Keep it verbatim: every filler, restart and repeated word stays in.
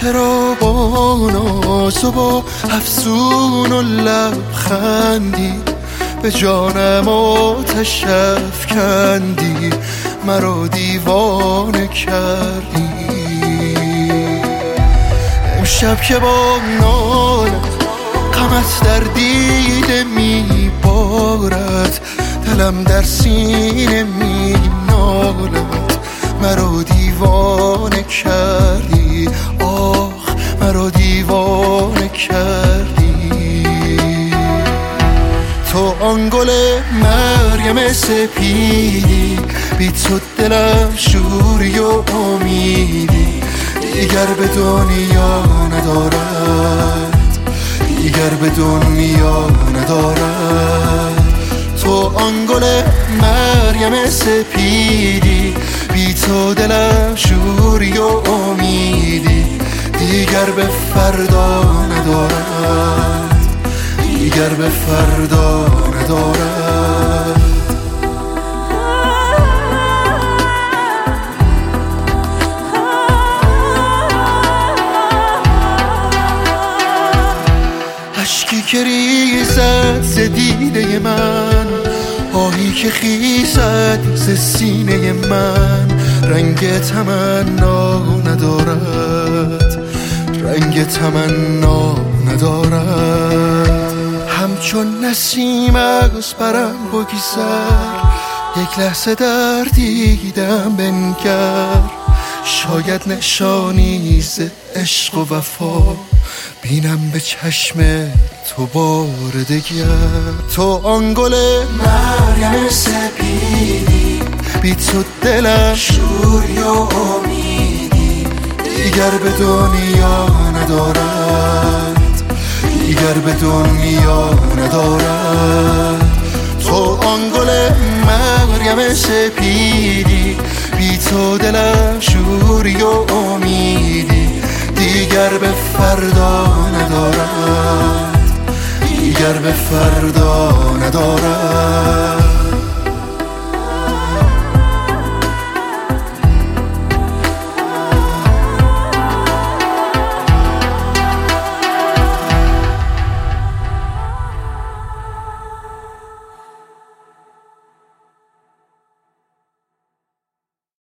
چرا با ناز و با افسون و لبخندی به جانم آتش افکندی، مرا دیوانه کردی. امشب که با نالت غمت در دیده میبارد، دلم در سینه می نالد، مرا دیوانه کردی. آخ مرا دیوانه کردی. تو آن گل مریم سپیدی، بی تو دلم شوری و امیدی، دیگر به دنیا ندارد، دیگر به دنیا ندارد. تو آن گل مریم سپیدی، بی تو دلم شوری و امیدی، دیگر به فردا ندارد، دیگر به فردا ندارد. اشکی که ریزد ز دیده من، آهی که خیزد ز سینه من، رنگ تمنا ندارد، رنگ تمنا ندارد. همچون نسیم از برم بگذر، یک لحظه در دیدم بنگر، شاید نشانی ز عشق و وفا بینم به چشم تو بار دگر. تو آن گل مریم سپیدی، بی تو دلم شوری و امیدی، دیگر به دنیا ندارد، دیگر به دنیا ندارد. تو آن گل مریم سپیدی، بی تو دلم شوری و امیدی، دیگر به فردا ندارد، دیگر به فردا ندارد.